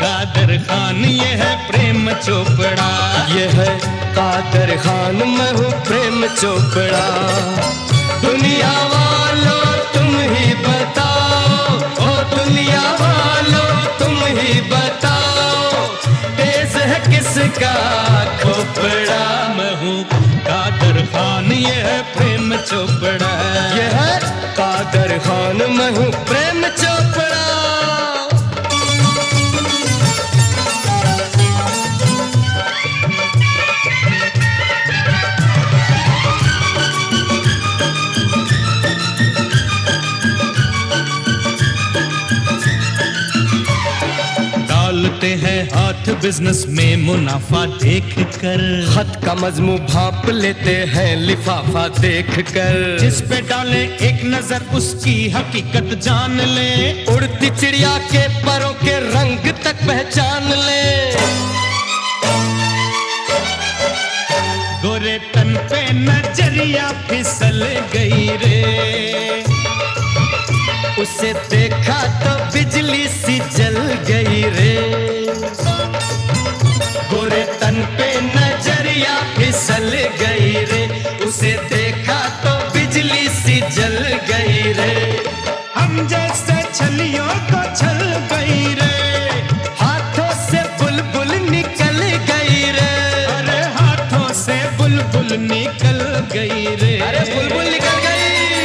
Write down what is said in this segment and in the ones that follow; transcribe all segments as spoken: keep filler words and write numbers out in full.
कादर खान ये है प्रेम चोपड़ा। ये है कादर खान मैं हूँ प्रेम चोपड़ा। दुनिया वालों तुम ही बताओ, ओ दुनिया वालों तुम ही बताओ, तेज है किसका खोपड़ा। मैं हूँ कादर खान ये है प्रेम चोपड़ा। ये है कादर खान मैं हूँ प्रेम चोपड़ा। डालते हैं हाथ बिजनेस में मुनाफा देख कर, खत का मजमू भाप लेते हैं लिफाफा देख कर। जिस पे डाले एक नजर उसकी हकीकत जान ले, उड़ती चिड़िया के परों के रंग तक पहचान ले। गोरे तन पे नजरिया फिसल गई रे, उसे देखा तो बिजली सी जल गई रे। गोरे तन पे नजरिया फिसल गई रे, उसे देखा तो बिजली सी जल गई रे। हम जैसे छलियों को छल गई रे, हाथों से बुलबुल निकल गई रे। अरे हाथों से बुलबुल निकल गई रे। अरे बुलबुल निकल गई।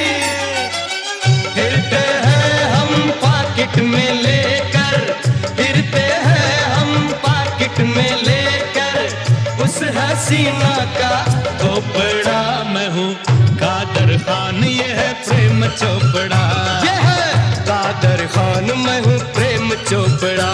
फिरते हैं हम पाकिट में लेकर, फिरते हैं हम पाकिट में लेकर उस हसीना का खोपड़ा। मैं हूँ कादर खान ये है प्रेम चोपड़ा। ये है कादर खान मैं हूँ प्रेम चोपड़ा।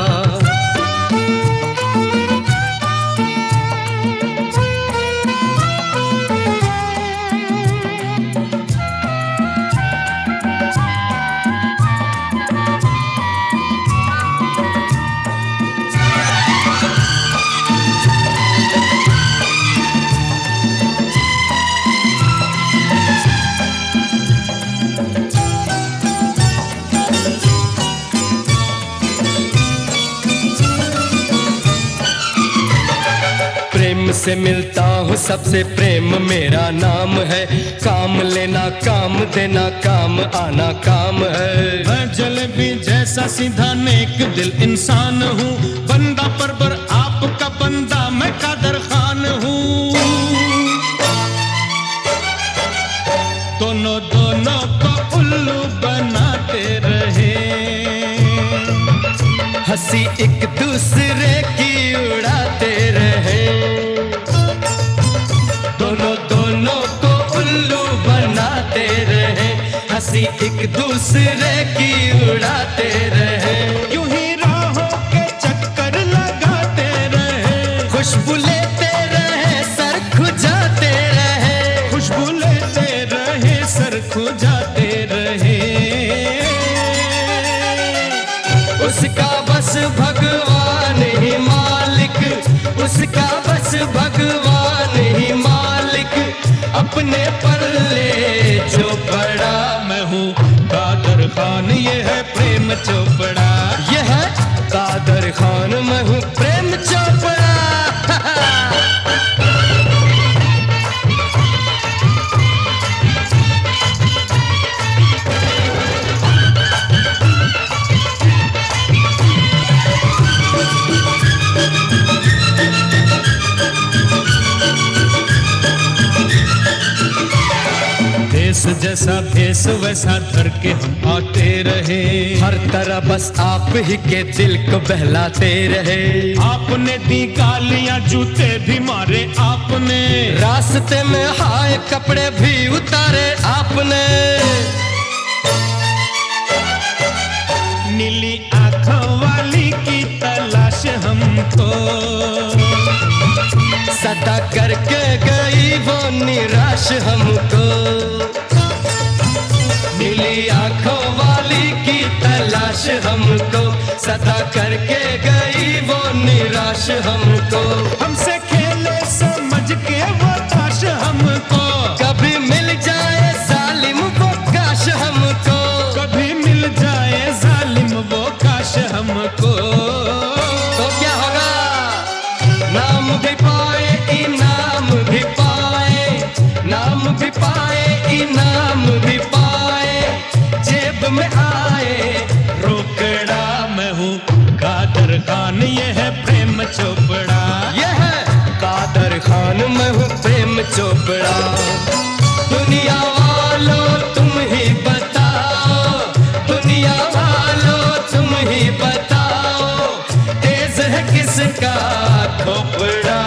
प्रेम से मिलता हूँ सबसे, प्रेम मेरा नाम है। काम लेना काम देना काम आना काम है। मैं जलेबी जैसा सीधा नेक दिल इंसान हूँ, बंदा परवर आपका बंदा मैं कादर खान हूँ। दोनों दोनों को उल्लू बनाते रहे, हंसी एक दूसरे की उड़ाते रहे। दोनों दोनों को उल्लू बनाते रहे, हंसी एक दूसरे की उड़ाते रहे। यूं ही राहों के चक्कर लगाते रहे, खुशबू लेते रहे सर खुजाते रहे। खुशबू लेते रहे सर खुजाते रहे। उसका बस भगवान ही मालिक, उसका बस भगवान ही मालिक, अपने पल्ले जो पड़ा। मैं हूँ कादर खान ये है प्रेम चोपड़ा। ये है कादर खान मैं हूँ प्रेम चोपड़ा। देश जैसा भेष वैसा धर के हम आते रहे, हर तरह बस आप ही के दिल को बहलाते रहे। आपने दी गालियां जूते भी मारे आपने, रास्ते में हाय कपड़े भी उतारे आपने। नीली आंखों वाली की तलाश हमको सदा करके गई वो निराश हमको। नीली आंखों वाली की तलाश हमको सदा करके गई वो निराश हमको। हमसे खेले समझ के वो ताश हमको, कभी मिल जाए जालिम वो काश हमको। कभी मिल जाए जालिम वो काश हमको। नाम भी पाए इनाम भी पाए, नाम भी पाए इनाम भी पाए, जेब में आए रोकड़ा। मैं हूँ कादर खान, ये है प्रेम चोपड़ा। ये है कादर खान, मैं हूँ प्रेम चोपड़ा। दुनिया वालों तुम ही बताओ, दुनिया वालों तुम ही बताओ, तेज है किसका खोपड़ा।